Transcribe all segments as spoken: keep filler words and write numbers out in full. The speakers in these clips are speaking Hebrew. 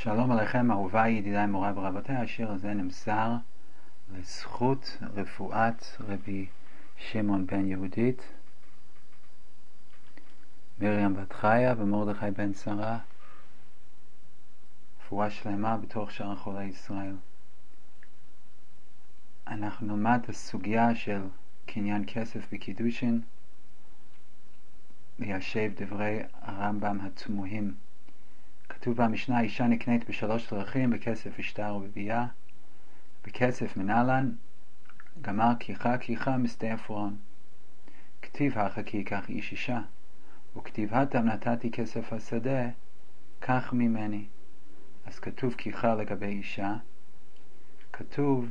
שלום עליכם אהוביי, ידידיי, מוריי ורבותיי. השיר הזה נמסר לזכות רפואת רבי שמעון בן יהודית, מרים בת חיה ומרדכי בן שרה, רפואה שלמה בתוך שאר חולי ישראל. אנחנו נלמד את הסוגיה של קניין כסף בקידושין, ליישב דברי הרמב"ם התמוהים. כתוב במשנה, אישה נקנית בשלוש דרכים, בכסף, בשטר ובביאה. בכסף מנהלן, גמר כיחה, כיחה משדה עפרון. כתיב החכי כך איש אישה, וכתיב התם נתתי כסף השדה, כך ממני. אז כתוב כיחה לגבי אישה, כתוב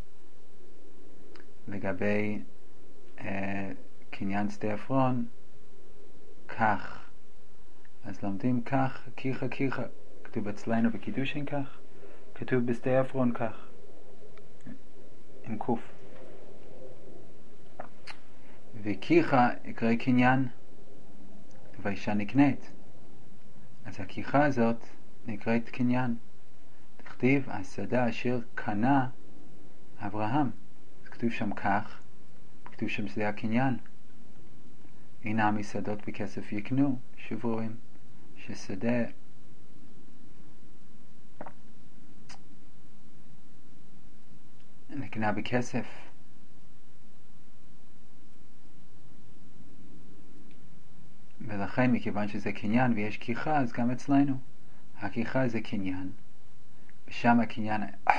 לגבי אה, קניין שדה עפרון, כך. אז לומדים כך, כיחה כיחה, כתוב אצלנו בקידושין כך, כתוב בשדה עפרון כך, עם קוף. וכיחה יקרא קניין, והאישה נקנית. אז הכיחה הזאת נקראת קניין. תכתיב השדה אשר קנה אברהם. אז כתוב שם כך, כתוב שם שדה הקניין. הנה המסעדות בכסף יקנו, שוב רואים ששדה נקנה בכסף. ולכן מכיוון שזה קניין ויש כיחה, אז גם אצלנו הכיחה זה קניין, ושם הקניין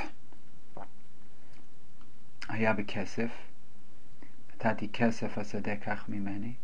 היה בכסף. נתתי כסף השדה כך ממני.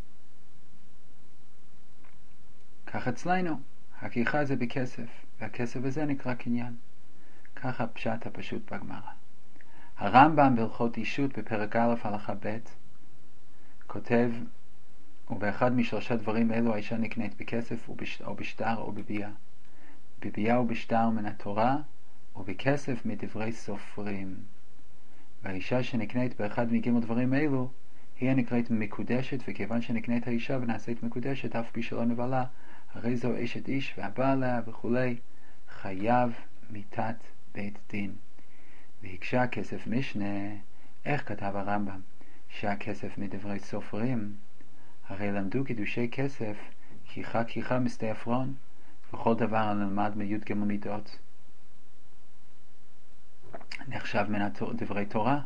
כך אצלנו, הכיחה זה בכסף, והכסף הזה נקרא קניין. ככה פשט הפשוט בגמרא. הרמב"ם בהלכות אישות בפרק א' הלכה ב' כותב, ובאחד משלושה דברים אלו האישה נקנית בכסף או בשטר או בביאה. בביאה ובשטר מן התורה, ובכסף מדברי סופרים. והאישה שנקנית באחד מגימל דברים אלו, היא נקראת מקודשת, וכיוון שנקנית האישה ונעשית מקודשת, אף פי שלא נבלה, הרי זו אשת איש והבא עליה וכולי, חייב מיתת בית דין. והקשה כסף משנה, איך כתב הרמב"ם? שהכסף מדברי סופרים, הרי למדו קידושי כסף, כיחה כיחה משדה עפרון, וכל דבר הנלמד מיוד גמל מידות נחשב מן דברי תורה.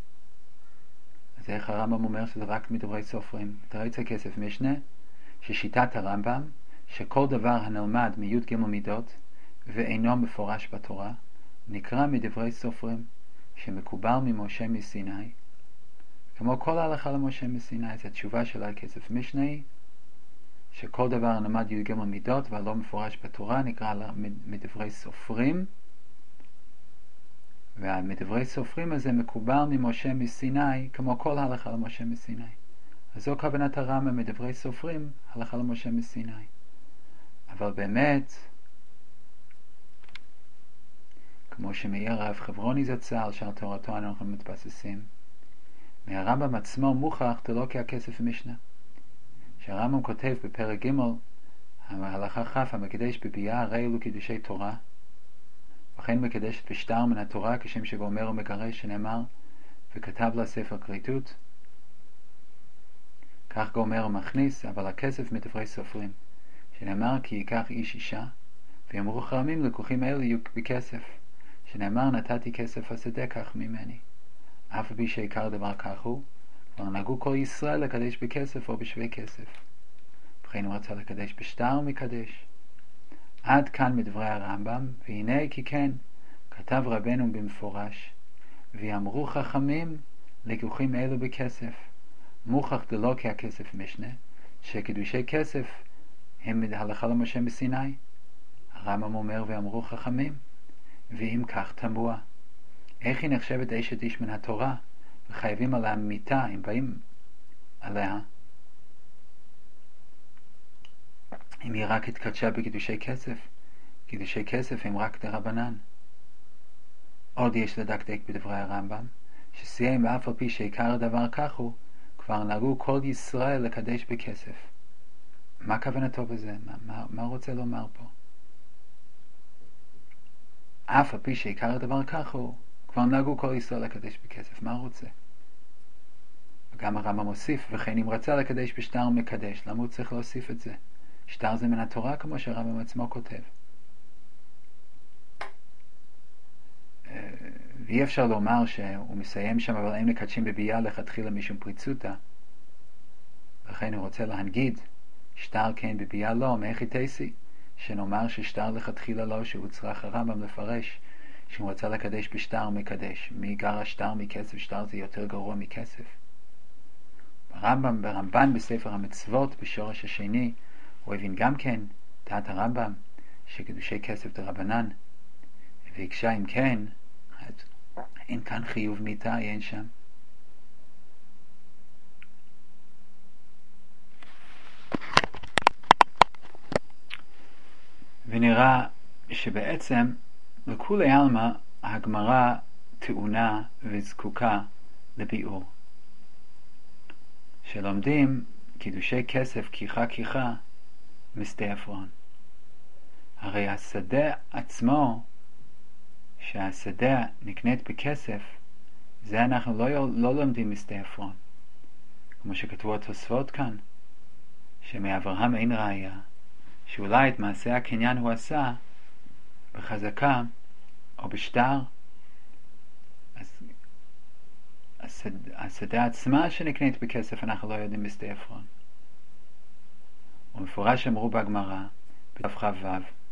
אז איך הרמב"ם אומר שזה רק מדברי סופרים? תרץ הכסף משנה, ששיטת הרמב"ם, שכל דבר הנלמד מיוד גמל מידות ואינו מפורש בתורה, נקרא מדברי סופרים, שמקובל ממשה מסיני, כמו כל ההלכה למשה מסיני. אז התשובה של הכסף משנה היא, שכל דבר הנלמד מיוד גמל מידות והלא מפורש בתורה נקרא מדברי סופרים, והמדברי סופרים הזה מקובל ממשה מסיני, כמו כל ההלכה למשה מסיני. אז זו כוונת הרמב"ם, מדברי סופרים, הלכה למשה מסיני. אבל באמת, כמו שמעיר הרב חברוני זצ"ל, שעל תורתו אנחנו מתבססים, מהרמב"ם עצמו מוכח דלא כהכסף משנה. שהרמב"ם כותב בפרק ג' ההלכה כ', המקדש בביאה הרי אלו קידושי תורה, וכן מקדשת בשטר מן התורה, כשם שגומר ומגרש, שנאמר וכתב לה ספר כריתות. כך גומר ומכניס, אבל הכסף מדברי סופרים, שנאמר כי ייקח איש אישה, ויאמרו חכמים לקוחים אלו יהיו בכסף, שנאמר נתתי כסף השדה כך ממני. אף בי שעיקר דבר כך הוא, כבר נהגו כל ישראל לקדש בכסף או בשווה כסף. וכן הוא רצה לקדש בשטר ומקדש. עד כאן מדברי הרמב"ם, והנה כי כן, כתב רבנו במפורש, ויאמרו חכמים לקוחים אלו בכסף. מוכח דלא כהכסף משנה, שקידושי כסף הם הלכה למשה מסיני. הרמב"ם אומר ואמרו חכמים, ואם כך תמוה, איך היא נחשבת אשת איש מן התורה וחייבים עליה מיתה אם באים עליה, אם היא רק התקדשה בקידושי כסף? קידושי כסף הם רק דרבנן. עוד יש לדקדק בדברי הרמב"ם, שסיים ואף על פי שעיקר הדבר כך הוא, כבר נהגו כל ישראל לקדש בכסף. מה כוונתו בזה? מה, מה, מה רוצה לומר פה? אף על פי שעיקר הדבר כך הוא, כבר נהגו כל ישראל לקדש בכסף, מה הוא רוצה? וגם הרמב"ם מוסיף, וכן אם רצה לקדש בשטר הוא מקדש, למה הוא צריך להוסיף את זה? שטר זה מן התורה כמו שהרמב"ם עצמו כותב. ואי אפשר לומר שהוא מסיים שם, אבל אין מקדשים בביאה לכתחילה משום פריצותה. לכן הוא רוצה להנגיד, שטר כן בביאה לא, מאיכי תייסי, שנאמר ששטר לכתחילה לא, שהוא צריך הרמב"ם לפרש, שהוא רוצה לקדש בשטר הוא מקדש. מי גר השטר מכסף? שטר זה יותר גרוע מכסף. הרמב"ם, ברמב"ן בספר המצוות, בשורש השני, הוא הבין גם כן, דעת הרמב"ם, שקדושי כסף דרבנן. והקשה אם כן, אין כאן חיוב מיתה, אין שם. ונראה שבעצם לכולי עלמא הגמרא טעונה וזקוקה לביאור. שלומדים קידושי כסף כיחה כיחה משדה עפרון. הרי השדה עצמו, שהשדה נקנית בכסף, זה אנחנו לא, לא לומדים משדה עפרון. כמו שכתבו התוספות כאן, שמאברהם אין ראיה, שאולי את מעשה הקניין הוא עשה בחזקה או בשטר. אז השדה, השדה עצמה שנקנית בכסף אנחנו לא יודעים בשדה עפרון. ומפורש אמרו בגמרא בדף כ"ו,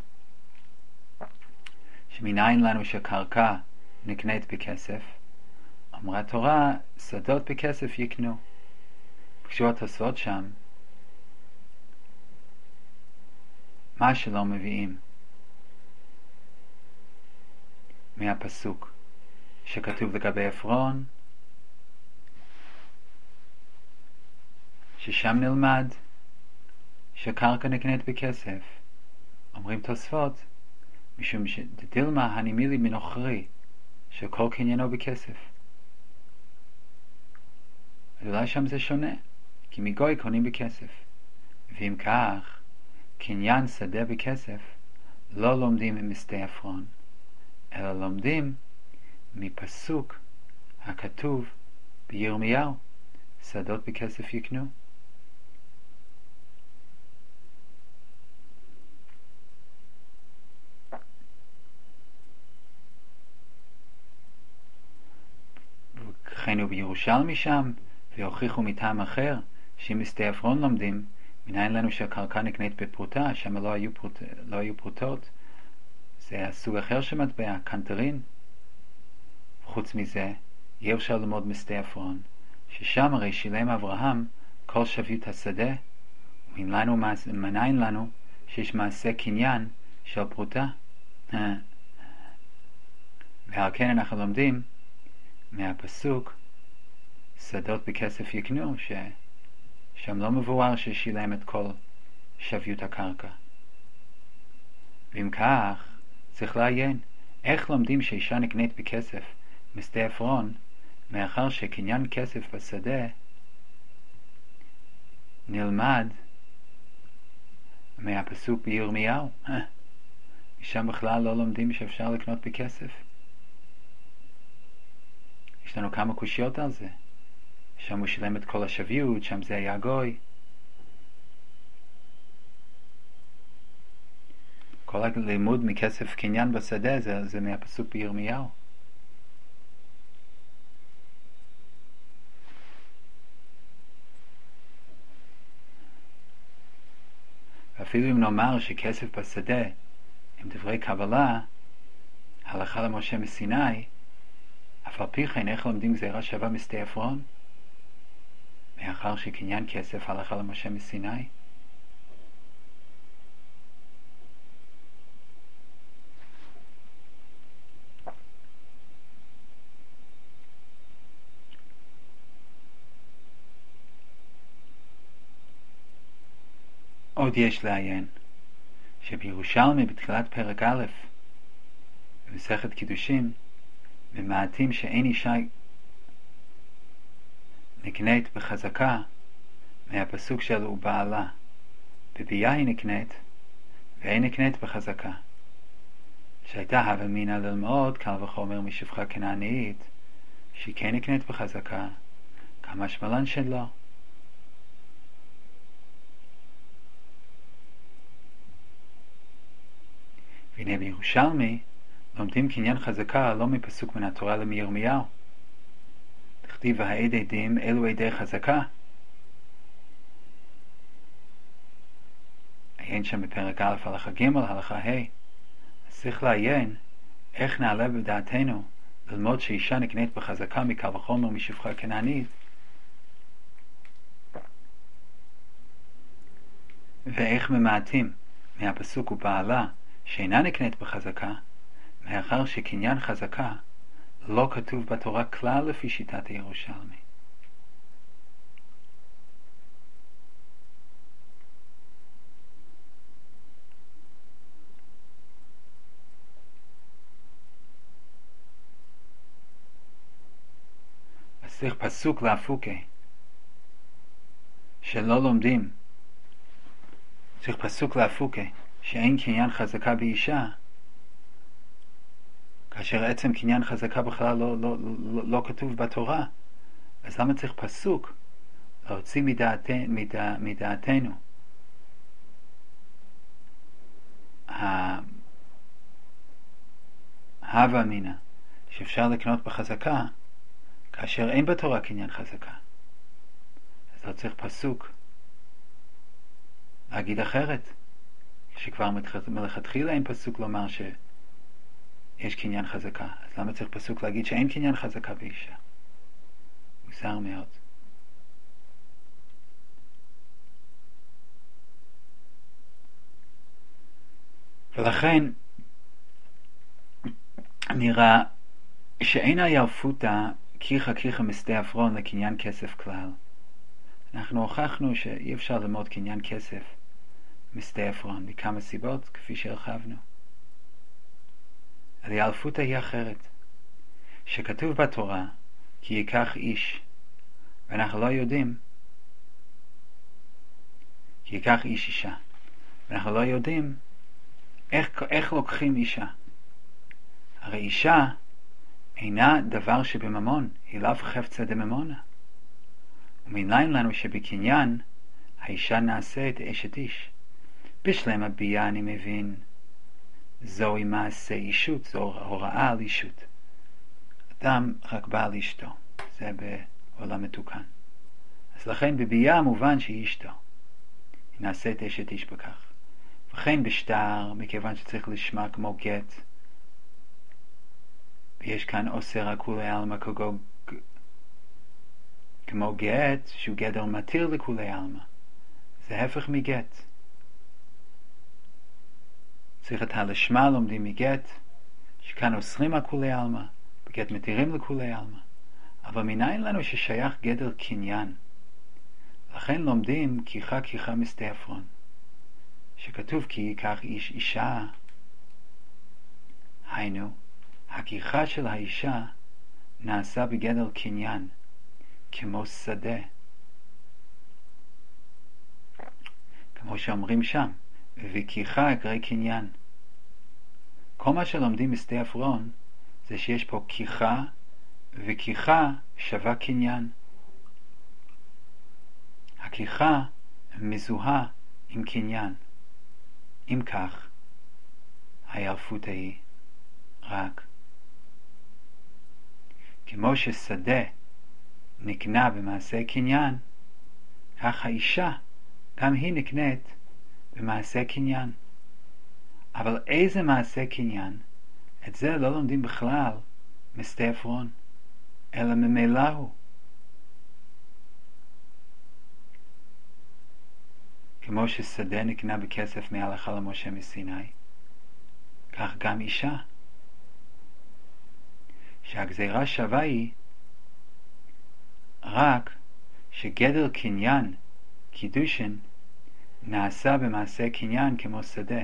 שמניין לנו שקרקע נקנית בכסף, אמרה תורה שדות בכסף יקנו. בקשו התוספות שם מה שלא מביאים מהפסוק שכתוב לגבי עפרון, ששם נלמד שקרקע נקנית בכסף. אומרים תוספות, משום שדילמה הנימילי מנוכרי, שכל קניינו בכסף. אז אולי שם זה שונה, כי מגוי קונים בכסף. ואם כך, קניין שדה בכסף לא לומדים משדה עפרון, אלא לומדים מפסוק הכתוב בירמיהו, שדות בכסף יקנו. וכן הוא בירושלמי שם, והוכיחו מטעם אחר, שאם משדה עפרון לומדים, מניין לנו שהקרקע נקנית בפרוטה, שם לא היו, פרוט... לא היו פרוטות. זה הסוג אחר של מטבע, קנטרין. חוץ מזה, יהיה אפשר ללמוד משדה עפרון, ששם הרי שילם אברהם כל שוויות השדה, ומניין לנו שיש מעשה קניין של פרוטה. ועל כן אנחנו לומדים מהפסוק שדות בכסף יקנו, ששם לא מבואר ששילם את כל שוויות הקרקע. ואם כך, צריך לעיין איך לומדים שאישה נקנית בכסף משדה עפרון, מאחר שקניין כסף בשדה נלמד מהפסוק בירמיהו. שם בכלל לא לומדים שאפשר לקנות בכסף. יש לנו כמה קושיות על זה. שם הוא שילם את כל השוויות, שם זה היה גוי. כל הלימוד מכסף קניין בשדה זה, זה מהפסוק בירמיהו. ואפילו אם נאמר שכסף בשדה עם דברי קבלה, הלכה למשה מסיני, אף על פי כן איך לומדים גזירה שווה משדה עפרון? מאחר שקניין כסף הלכה למשה מסיני. עוד יש לעיין שבירושלמי בתחילת פרק א' במסכת קידושין, במעטים שאין אישה נקנית בחזקה, מהפסוק של ובעלה, בביאה היא נקנית ואין נקנית בחזקה. שהייתה הווה מינה ללמוד קל וחומר משפחה כנענית, שהיא כן נקנית בחזקה, כמה שמלן שלא. והנה בירושלמי לומדים קניין חזקה לא מפסוק מן התורה אלא מירמיהו. תכתיב והעד עדים אלו עדי חזקה. עיין שם בפרק א' הלכה ג' הלכה ה'. אז צריך לעיין איך נעלה בדעתנו ללמוד שאישה נקנית בחזקה מקל וחומר משפחה כנענית, ואיך ממעטים מהפסוק ובעלה שאינה נקנית בחזקה, מאחר שקניין חזקה לא כתוב בתורה כלל לפי שיטת הירושלמי. אז צריך פסוק להפוקי שלא לומדים, צריך פסוק להפוקי שאין קניין חזקה באישה, כאשר עצם קניין חזקה בכלל לא, לא, לא, לא כתוב בתורה. אז למה צריך פסוק להוציא מדעת, מדע, מדעתנו ההווה מינה שאפשר לקנות בחזקה כאשר אין בתורה קניין חזקה? אז לא צריך פסוק להגיד אחרת, שכבר מלכתחילה אין פסוק לומר שיש קניין חזקה. אז למה צריך פסוק להגיד שאין קניין חזקה באישה? מוזר מאוד. ולכן נראה שאין היערפותא כיחה כיחה משדה עפרון לקניין כסף כלל. אנחנו הוכחנו שאי אפשר ללמוד קניין כסף משדה עפרון מכמה סיבות כפי שהרחבנו. היערפותא היא אחרת, שכתוב בתורה כי ייקח איש, ואנחנו לא יודעים כי ייקח איש אישה, ואנחנו לא יודעים איך, איך לוקחים אישה. הרי אישה אינה דבר שבממון, היא לאו חפצה דממונה. ומניין לנו שבקניין האישה נעשית אשת איש. בשלם הביאה אני מבין זוהי מעשה אישות, זו הוראה על אישות. אדם רק בא על אשתו, זה בעולם מתוקן. אז לכן בביאה מובן שהיא אשתו, היא נעשית אשת איש בכך. וכן בשטר, מכיוון שצריך לשמה כמו גט, ויש כאן אוסר הכולי עלמא כמו גט שהוא גדר מתיר לכולי עלמא, זה הפך מגט. צריך את הלשמה לומדים מגט, שכאן אוסרים הכולי עלמא, בגט מתירים לכולי עלמא. אבל מניין לנו ששייך גדר קניין? לכן לומדים כיחה כיחה משדה עפרון, שכתוב כי ייקח איש אישה. היינו, הכיחה של האישה נעשה בגדר קניין, כמו שדה. כמו שאומרים שם, וכיחה אקרי קניין. כל מה שלומדים משדה עפרון זה שיש פה כיחה, וכיחה שווה קניין. הכיחה מזוהה עם קניין. אם כך, היערפותא היא רק כמו ששדה נקנה במעשה קניין, כך האישה גם היא נקנית במעשה קניין. אבל איזה מעשה קניין? את זה לא לומדים בכלל משדה עפרון, אלא ממילא הוא. כמו ששדה נקנה בכסף מהלכה למשה מסיני, כך גם אישה. שהגזירה שווה היא רק שגדר קניין, קידושין, נעשה במעשה קניין כמו שדה.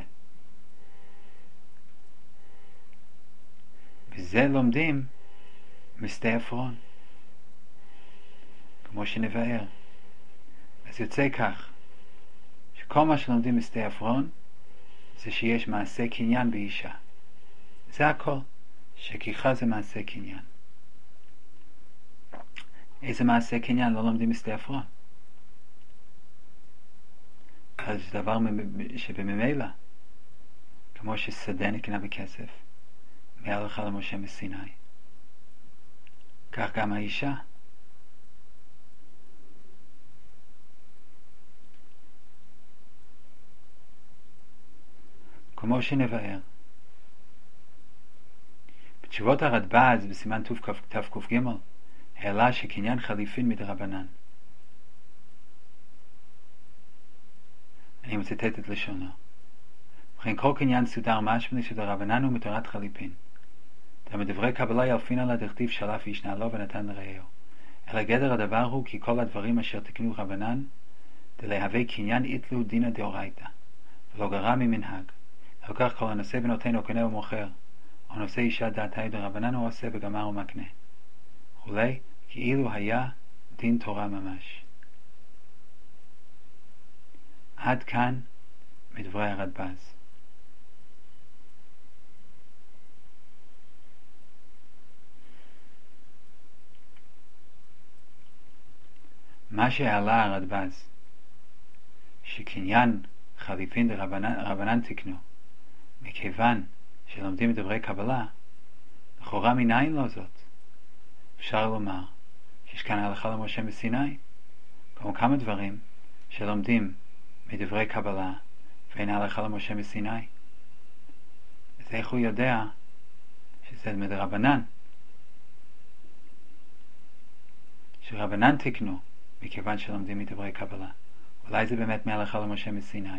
וזה לומדים משדה עפרון, כמו שנבאר. אז יוצא כך, שכל מה שלומדים משדה עפרון זה שיש מעשה קניין באישה. זה הכל. שכיחה זה מעשה קניין. איזה מעשה קניין לא לומדים בשדה עפרון? אז זה דבר שבממילא, כמו ששדה נקנה בכסף, מהלכה למשה מסיני, כך גם האישה. כמו שנבאר בתשובות הרדב"ז בסימן תק"ג, העלה שקניין חליפין מדרבנן. אני מצטט את לשונו. וכן כל קניין סודר משמע שדרבנן הוא מתורת חליפין. מדברי קבלה ילפין על הדכתיב שלף ישנה לו ונתן לרעהו. אלא גדר הדבר הוא כי כל הדברים אשר תקנו רבנן דלהווה קניין איתלו דינא דאורייתא, ולא גרע ממנהג. על כך כל הנושא ונותן או קונה ומוכר, או נושא אישה דעתה דרבנן הוא עושה וגמר ומקנה. וכולי, כאילו היה דין תורה ממש. עד כאן מדברי הרדב"ז. מה שהעלה הרדב"ז, שקניין חליפין דרבנן רבנן תקנו, מכיוון שלומדים את דברי קבלה, לכאורה מניין לא זאת. אפשר לומר שיש כאן הלכה למשה מסיני, כמו כמה דברים שלומדים מדברי קבלה ואין הלכה למשה מסיני. אז איך הוא יודע שזה מדרבנן? שרבנן תקנו מכיוון שלומדים מדברי קבלה. אולי זה באמת מהלכה למשה מסיני.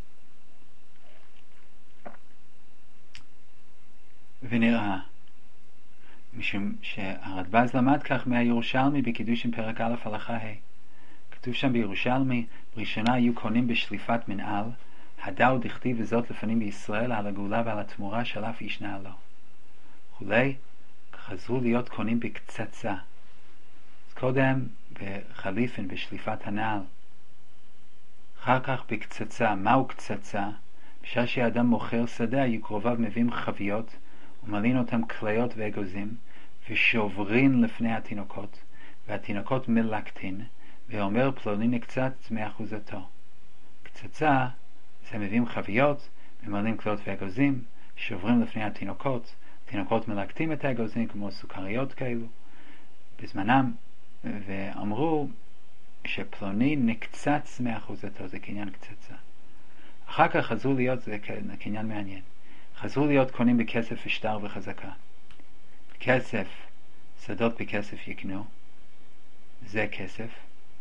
ונראה משום שהרדב"ז למד כך מהירושלמי בקידושין פרק א' הלכה ה'. כתוב שם בירושלמי, בראשונה היו קונים בשליפת מנהל, הדאו דכתיב וזאת לפנים בישראל על הגאולה ועל התמורה שלף ישנה לו. וכולי, חזרו להיות קונים בקצצה. אז קודם בחליפין, בשליפת הנעל. אחר כך בקצצה. מהו קצצה? בשעה שהאדם מוכר שדה, היו קרוביו מביאים חביות, ומלין אותם כליות ואגוזים, ושוברין לפני התינוקות, והתינוקות מלקטין, ואומר פלוני נקצץ מאחוזתו. קצצה זה מביאים חביות, ממלאים כליות ואגוזים, שוברים לפני התינוקות, התינוקות מלקטים את האגוזים כמו סוכריות כאלו בזמנם, ואמרו שפלוני נקצץ מאחוזתו, זה קניין קצצה. אחר כך חזרו להיות, זה קניין מעניין, חזרו להיות קונים בכסף ושטר וחזקה. כסף, שדות בכסף יקנו, זה כסף.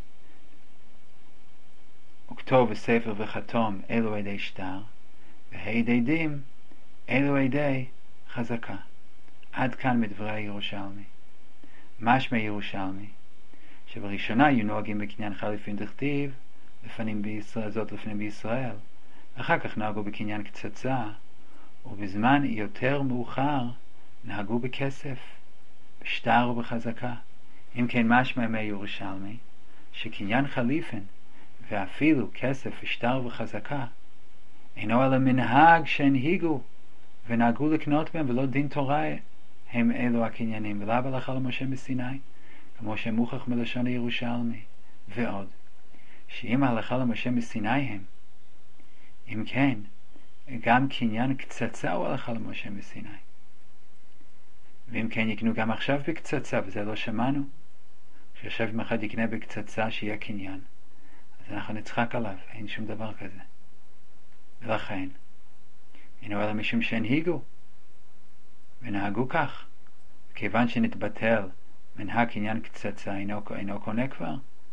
וכתוב וספר וחתום אלו עדי שטר, והעדים אלו עדי חזקה. עד כאן מדברי הירושלמי. משמע ירושלמי, שבראשונה היו נוהגים בקניין חליפין דכתיב, לפנים בישראל, זאת לפנים בישראל, אחר כך נהגו בקניין קצצה, ובזמן יותר מאוחר נהגו בכסף, בשטר ובחזקה. אם כן משמע מירושלמי, שקניין חליפין, ואפילו כסף ושטר וחזקה, אינו אלא מנהג שהנהיגו ונהגו לקנות בהם, ולא דין תורה הם אלו הקניינים, ולאו הלכה למשה מסיני, כמו שמוכח מלשון הירושלמי. ועוד, שאם ההלכה למשה מסיני הם, אם כן, גם קניין קצצה הוא הלכה למשה מסיני. ואם כן יקנו גם עכשיו בקצצה, וזה לא שמענו, שיושב עם אחד יקנה בקצצה שיהיה קניין, אז אנחנו נצחק עליו, אין שום דבר כזה. ולכן, אינו אלא משום שהנהיגו ונהגו כך, כיוון שנתבטל מנהג קניין קצצה, אינו, אינו קונה כבר.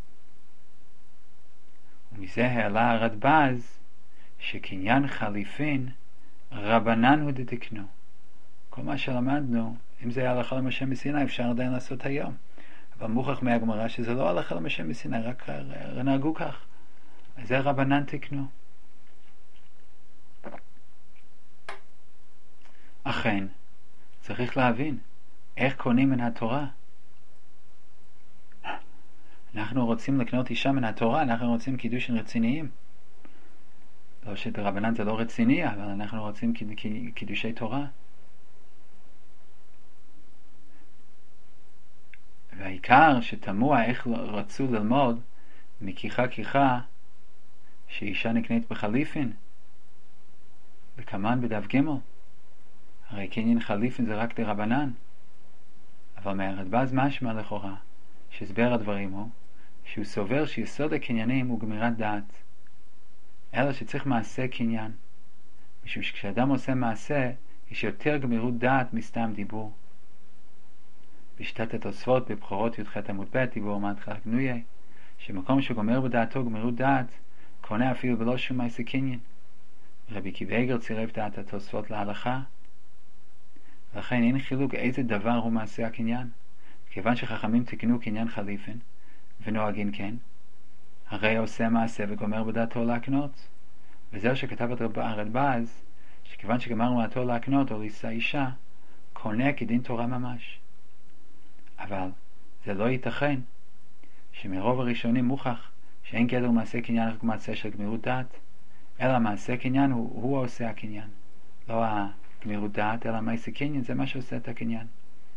ומזה העלה הרדב"ז שקניין חליפין רבנן הוא דתקנו. כל מה שלמדנו, אם זה היה הלכה למשה מסיני, אפשר עדיין לעשות היום. אבל מוכח מהגמרא שזה לא הלכה למשה מסיני, רק נהגו כך. אז זה רבנן תקנו. אכן, צריך להבין איך קונים מן התורה. אנחנו רוצים לקנות אישה מן התורה, אנחנו רוצים קידושים רציניים. לא שרבנן זה לא רציני, אבל אנחנו רוצים קידושי תורה. והעיקר שתמוה איך רצו ללמוד מכיחה כיחה שאישה נקנית בחליפין, וכמן בדף ג', הרי קניין חליפין זה רק דרבנן. אבל מהרדב"ז משמע לכאורה שהסבר הדברים הוא שהוא סובר שיסוד הקניינים הוא גמירת דעת, אלא שצריך מעשה קניין, משום שכשאדם עושה מעשה יש יותר גמירות דעת מסתם דיבור. בשיטת התוספות בבחורות י"ח עמוד ב' דיבור מהתחלה גנויה, שמקום שגומר בדעתו גמירות דעת קונה אפילו בלא שום מעשה קניין. רבי עקיבא איגר צירף דעת התוספות להלכה, ולכן אין חילוק איזה דבר הוא מעשה הקניין. כיוון שחכמים תקנו קניין חליפין ונוהגים כן, הרי עושה מעשה וגומר בדעתו להקנות. וזהו שכתב את הרדב"ז, שכיוון שגמר בדעתו להקנות או לישא אישה, קונה כדין תורה ממש. אבל זה לא ייתכן שמרוב הראשונים מוכח שאין גדר מעשה קניין רק מעשה של גמירות דעת, אלא מעשה קניין הוא, הוא עושה הקניין, לא הגמירות דעת, אלא מעשה קניין זה מה שעושה את הקניין.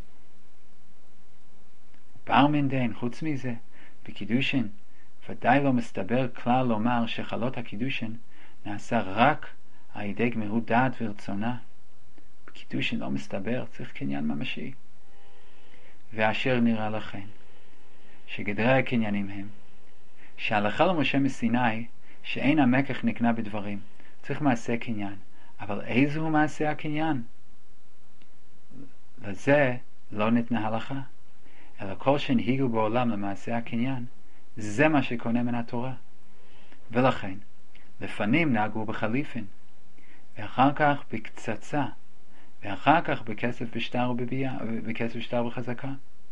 פרמן דין, חוץ מזה, בקידושין ודאי לא מסתבר כלל לומר שחלות הקידושין נעשה רק על ידי גמירות דעת ורצונה. בקידושין לא מסתבר, צריך קניין ממשי. ואשר נראה לכן שגדרי הקניינים הם שהלכה למשה מסיני שאין המקח נקנה בדברים, צריך מעשה קניין. אבל איזה הוא מעשה הקניין? לזה לא ניתנה הלכה, אלא כל שנהיגו בעולם למעשה הקניין זה מה שקונה מן התורה. ולכן לפנים נהגו בחליפין, ואחר כך בקצצה, ואחר כך בכסף בשטר ובבייה, בכסף בשטר וחזקה.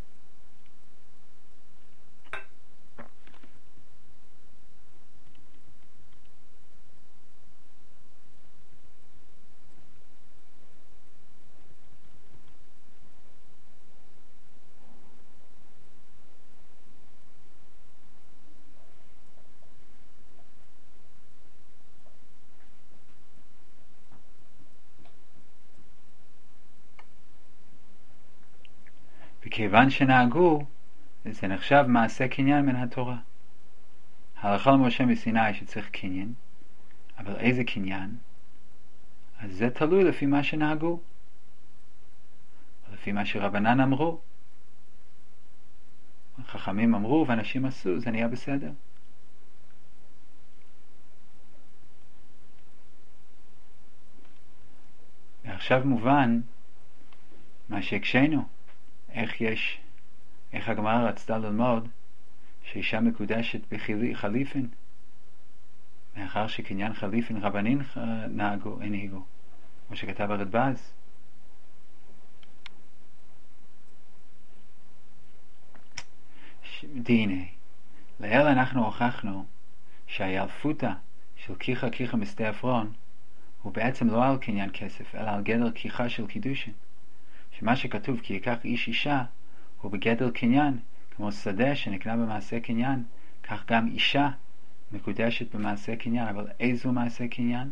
וכיוון שנהגו, זה נחשב מעשה קניין מן התורה. הלכה למשה מסיני שצריך קניין, אבל איזה קניין? אז זה תלוי לפי מה שנהגו, לפי מה שרבנן אמרו. חכמים אמרו ואנשים עשו, זה נהיה בסדר. ועכשיו מובן מה שהקשנו, איך יש, איך הגמרא רצתה ללמוד שאישה מקודשת בחליפין, מאחר שקניין חליפין רבנין נהגו, הנהיגו, כמו שכתב הרדב"ז. דיני, לאלה אנחנו הוכחנו שהילפותה של כיחה כיחה משדה עפרון הוא בעצם לא על קניין כסף, אלא על גדר כיחה של קידושין. שמה שכתוב כי ייקח איש אישה הוא בגדר קניין, כמו שדה שנקנה במעשה קניין, כך גם אישה מקודשת במעשה קניין. אבל איזו מעשה קניין?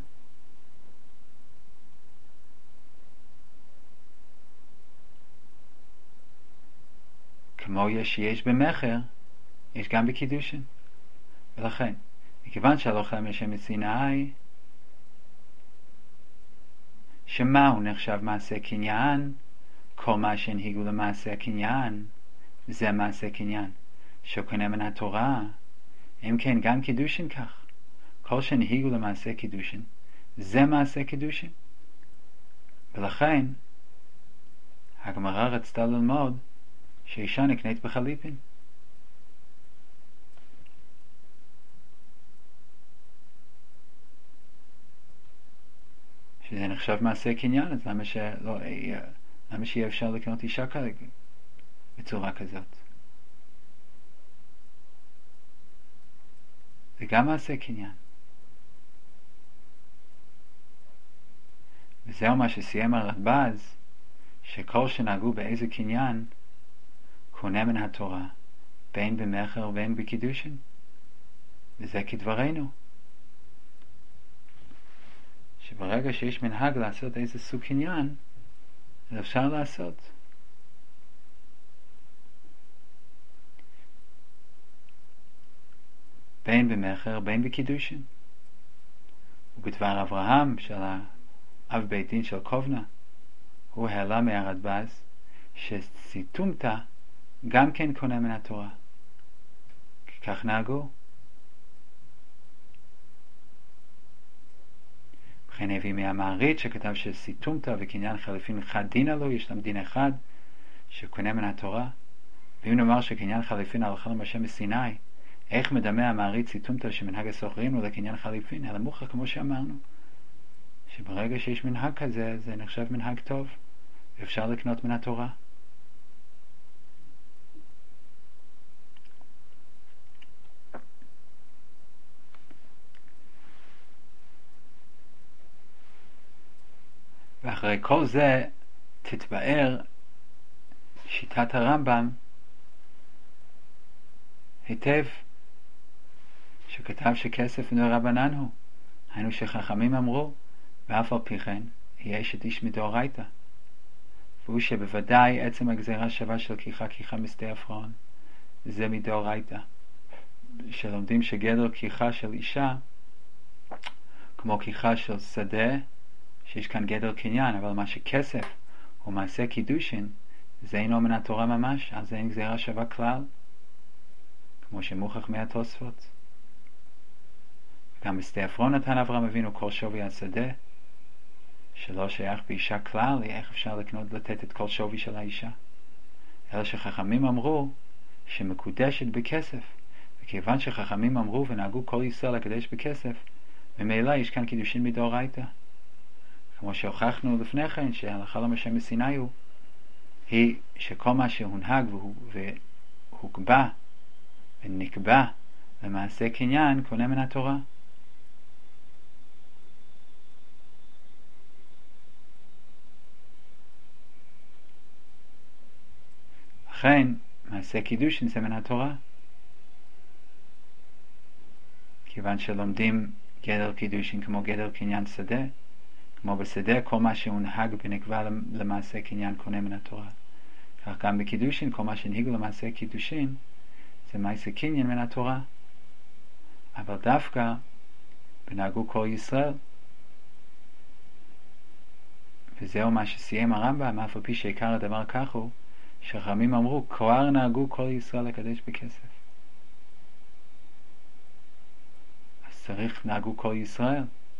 כמו יש שיש במחר, יש גם בקידושין. ולכן, מכיוון שהלכה למשה מסיני, שמה הוא נחשב מעשה קניין? כל מה שהנהיגו למעשה הקניין זה מעשה קניין שקונה מן התורה. אם כן גם קידושין כך, כל שהנהיגו למעשה קידושין זה מעשה קידושין. ולכן הגמרא רצתה ללמוד שאישה נקנית בחליפין. שזה נחשב מעשה קניין, אז למה שלא למה שיהיה אפשר לקנות אישה כרגע בצורה כזאת? זה גם מעשה קניין. וזהו מה שסיים הרדב"ז, שכל שנהגו באיזה קניין קונה מן התורה, בין במחר ובין בקידושין. וזה כדברנו, שברגע שיש מנהג לעשות איזה סוג קניין, אז אפשר לעשות. בין במחר בין בקידושין. ובדבר אברהם של האב בית דין של קובנה, הוא העלה מהרדב"ז שסיתומתא גם כן קונה מן התורה, כי כך נהגו. וכן הביא מהמעריד שכתב שסיתומתא וקניין חליפין חד דינה לו, יש להם דין אחד שקונה מן התורה. ואם נאמר שקניין חליפין הלכה למשה מסיני, איך מדמה המעריד סיתומתא שמנהג הסוחרים לו לקניין חליפין? אלא מוכרח כמו שאמרנו, שברגע שיש מנהג כזה זה נחשב מנהג טוב ואפשר לקנות מן התורה. ואחרי כל זה תתבאר שיטת הרמב"ם היטב, שכתב שכסף אינו רבנן הוא, היינו שחכמים אמרו, ואף על פי כן יהיה אשת איש מדאורייתא, והוא שבוודאי עצם הגזירה שווה של כיחה כיחה משדה עפרון, זה מדאורייתא, שלומדים שגדר כיחה של אישה כמו כיחה של שדה, שיש כאן גדר קניין, אבל מה שכסף הוא מעשה קידושין, זה אינו מן התורה ממש, אז זה אין גזירה שווה כלל, כמו שמוכח מהתוספות. גם בשדה עפרון נתן אברהם אבינו כל שווי השדה, שלא שייך באישה כלל, איך אפשר לקנות לתת את כל שווי של האישה? אלא שחכמים אמרו שמקודשת בכסף, וכיוון שחכמים אמרו ונהגו כל ישראל לקדש בכסף, ממילא יש כאן קידושין מדאורייתא. כמו שהוכחנו לפני כן שההלכה למשה מסיני הוא, היא שכל מה שהונהג והוקבע ונקבע למעשה קניין קונה מן התורה. לכן מעשה קידושין זה מן התורה, כיוון שלומדים גדר קידושין כמו גדר קניין שדה, כמו בשדה כל מה שהונהג ונקבע למעשה קניין קונה מן התורה. כך גם בקידושין כל מה שהנהיגו למעשה קידושין זה מעשה קניין מן התורה. אבל דווקא בנהגו כל ישראל, וזהו מה שסיים הרמב"ם, אף על פי שעיקר הדבר כך הוא שחכמים אמרו כבר נהגו כל ישראל לקדש בכסף, אז צריך נהגו כל ישראל.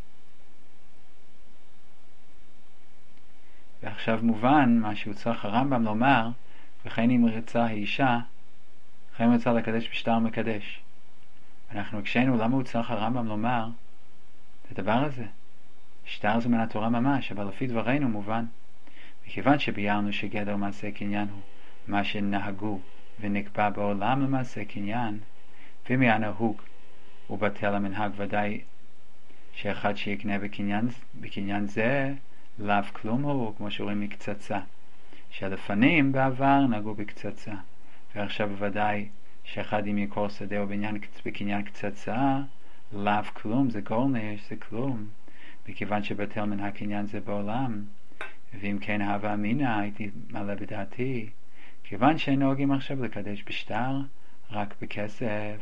ועכשיו מובן מה שהוא צריך הרמב"ם לומר, וכן אם רצה האישה, וכן רצה לקדש בשטר מקדש. אנחנו הקשינו למה הוא צריך הרמב"ם לומר את הדבר הזה. שטר זה מן התורה ממש, אבל לפי דברינו מובן. מכיוון שביארנו שגדר מעשה קניין הוא מה שנהגו ונקבע בעולם למעשה קניין, ומהנהוג ובטל המנהג ודאי שאחד שיקנה בקניין, בקניין זה לאו כלום הוא, כמו שרואים מקצצה, שלפנים בעבר נהגו בקצצה, ועכשיו בוודאי שאחד אם יקור שדה או בניין, בקניין קצצה, לאו כלום, זה גורנש, זה כלום, מכיוון שבטל מן הקניין זה בעולם. ואם כן הווה אמינא, הייתי מעלה בדעתי, כיוון שאין נוהגים עכשיו לקדש בשטר, רק בכסף.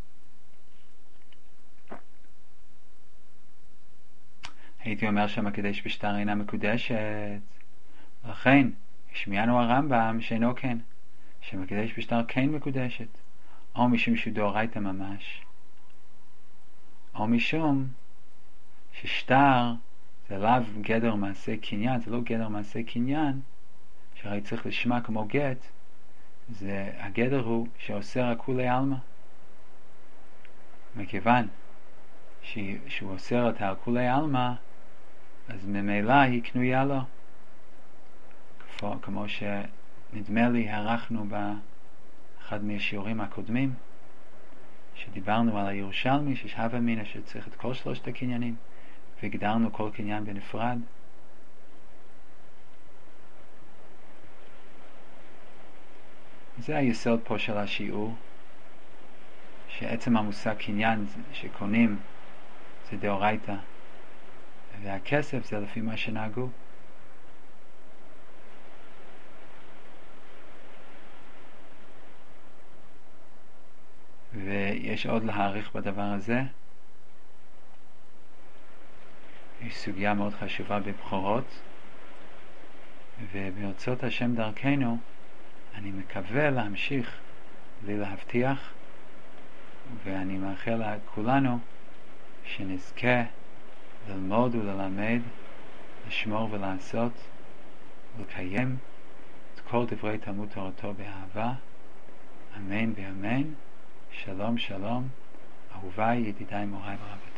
הייתי אומר שהמקדש בשטר אינה מקודשת. לכן, השמיענו הרמב"ם שאינו כן, שמקדש בשטר כן מקודשת, או משום שהוא דאורייתא ממש, או משום ששטר זה לאו גדר מעשה קניין, זה לא גדר מעשה קניין, שהרי צריך לשמה כמו גט, זה הגדר הוא שעושה רק כולי עלמא. מכיוון שהוא עושה אותה על כולי עלמא, אז ממילא היא קנויה לו. כמו שנדמה לי ערכנו באחד מהשיעורים הקודמים, שדיברנו על הירושלמי, שיש הווה אמינא שצריך את כל שלושת הקניינים, והגדרנו כל קניין בנפרד. זה היסוד פה של השיעור, שעצם המושג קניין שקונים זה דאורייתא, והכסף זה לפי מה שנהגו. ויש עוד להעריך בדבר הזה. יש סוגיה מאוד חשובה בבחורות, וברצות השם דרכנו אני מקווה להמשיך לי להבטיח, ואני מאחל לכולנו שנזכה ללמוד וללמד, לשמור ולעשות, לקיים את כל דברי תלמוד תורתו באהבה. אמן ואמן. שלום שלום, אהוביי, ידידיי, מוריי ורביי.